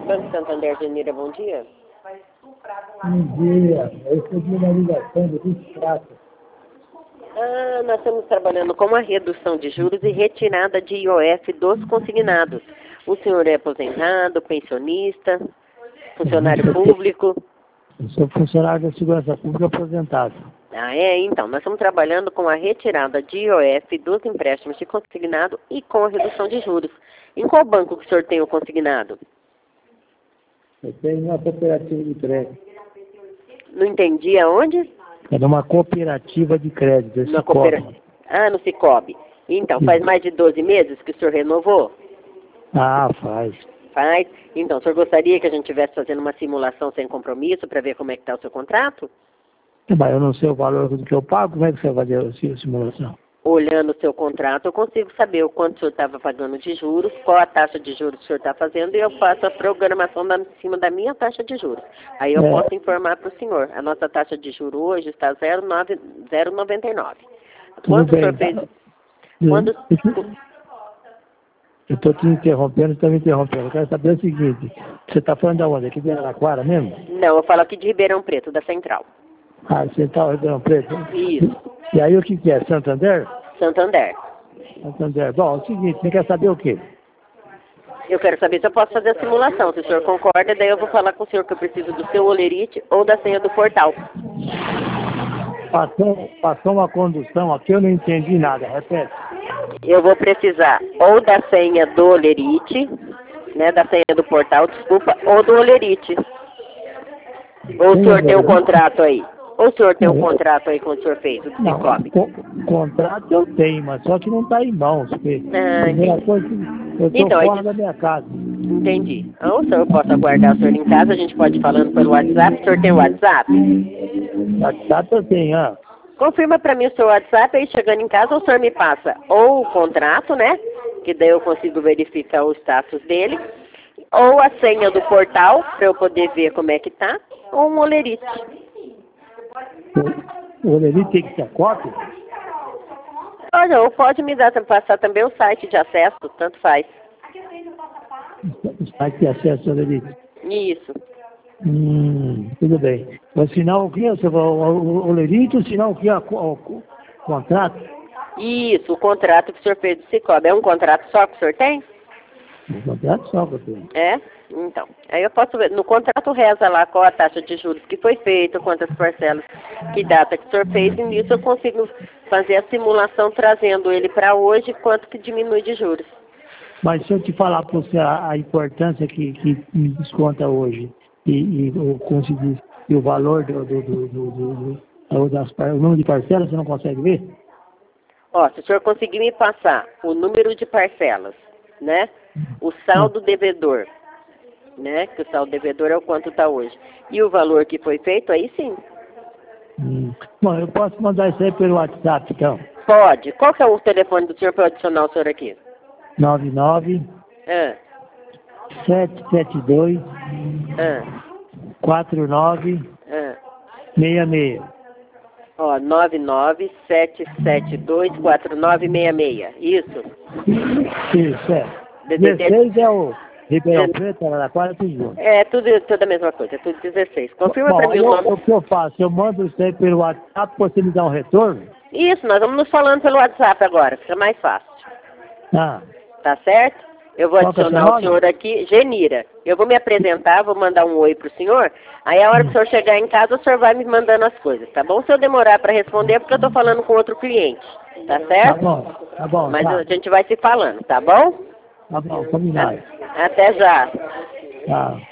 Banco Santander, Genira, bom dia. Bom dia, eu recebi uma ligação do Rio Prata. Nós estamos trabalhando com a redução de juros e retirada de IOF dos consignados. O senhor é aposentado, pensionista, funcionário público? Eu sou funcionário da Segurança Pública aposentado. Então, nós estamos trabalhando com a retirada de IOF dos empréstimos de consignado e com a redução de juros. Em qual banco que o senhor tem o consignado? Eu tenho uma cooperativa de crédito. Não entendi aonde? É numa cooperativa de crédito, esse no Cicobi. Então, faz mais de 12 meses que o senhor renovou? Faz. Faz? Então, o senhor gostaria que a gente estivesse fazendo uma simulação sem compromisso para ver como é que está o seu contrato? Mas eu não sei o valor do que eu pago, como é que você vai fazer a simulação? Olhando o seu contrato, eu consigo saber o quanto o senhor estava pagando de juros, qual a taxa de juros que o senhor está fazendo, e eu faço a programação em cima da minha taxa de juros. Aí eu posso informar para o senhor. A nossa taxa de juros hoje está 0,99. Quanto o senhor fez? Eu estou te interrompendo, está me interrompendo. Eu quero saber o seguinte, você está falando de onde? Aqui de Araraquara mesmo? Não, eu falo aqui de Ribeirão Preto, da Central. Central Ribeirão Preto? Isso. E aí o que é? Santander? Santander. Santander. Bom, é o seguinte, você quer saber o quê? Eu quero saber se eu posso fazer a simulação. Se o senhor concorda, daí eu vou falar com o senhor que eu preciso do seu olerite ou da senha do portal. Passou uma condução aqui, eu não entendi nada. Repete. Eu vou precisar ou da senha do olerite, né, da senha do portal, desculpa, ou do olerite. Ou o senhor tem um contrato aí? Ou o senhor tem um contrato aí com o senhor fez, o Cicobi? Contrato eu tenho, mas só que não está em mãos. Primeira coisa, eu estou fora da minha casa. Entendi. Ou o senhor pode aguardar o senhor em casa, a gente pode ir falando pelo WhatsApp. O senhor tem WhatsApp? WhatsApp eu tenho, Confirma para mim o seu WhatsApp, aí chegando em casa o senhor me passa ou o contrato, né? Que daí eu consigo verificar o status dele. Ou a senha do portal, para eu poder ver como é que tá. Ou um olerite. O olerite tem que ser cópia? Olha, ou pode me passar também o site de acesso, tanto faz. O site de acesso ao olerite? Isso. Tudo bem. Vou assinar o que? O olerite, assinar o que? O contrato? Isso, o contrato que o senhor fez do Cicobi. É um contrato só que o senhor tem? Um contrato só que eu tenho. É? Então. Aí eu posso ver. No contrato reza lá qual a taxa de juros que foi feita, quantas parcelas, que data que o senhor fez, e nisso eu consigo fazer a simulação trazendo ele para hoje, quanto que diminui de juros. Mas se eu te falar para você a importância que me desconta hoje e o valor o número de parcelas, você não consegue ver? Se o senhor conseguir me passar o número de parcelas, né? O saldo devedor, né? Que o saldo devedor é o quanto está hoje. E o valor que foi feito, aí sim. Bom, eu posso mandar isso aí pelo WhatsApp, então? Pode. Qual que é o telefone do senhor para eu adicionar o senhor aqui? 99 772 49 66. 997724966. Isso? Isso, é. 16 é o Ribeirão Preto, Araraquara, tudo junto. Tudo a mesma coisa, é tudo 16. Confirma para mim o nome. O que eu faço? Eu mando isso aí pelo WhatsApp, você me dá um retorno? Isso, nós vamos nos falando pelo WhatsApp agora, fica mais fácil. Tá certo? Eu vou adicionar o senhor aqui, Genira. Eu vou me apresentar, vou mandar um oi pro senhor. Aí a hora que o senhor chegar em casa, o senhor vai me mandando as coisas, tá bom? Se eu demorar para responder, é porque eu tô falando com outro cliente, tá certo? Tá bom. Mas a gente vai se falando, tá bom? Tá bom, combinado. Até já. Tá.